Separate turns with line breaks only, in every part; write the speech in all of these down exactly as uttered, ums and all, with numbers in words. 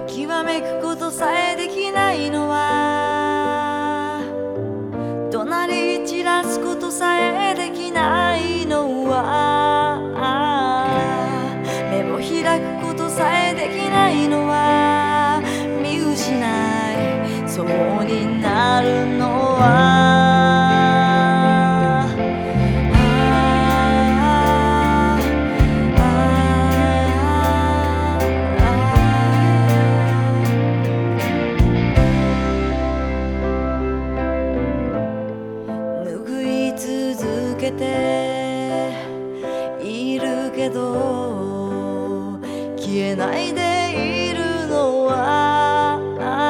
極めくことさえできないのは、怒鳴り散らすことさえできないのは、目を開くことさえできないのは、見失いそうになるのは、続けているけど消えないでいるのは、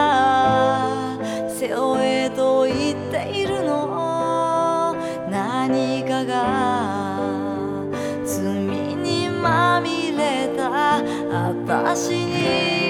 背負えと言っているの、何かが罪にまみれた私に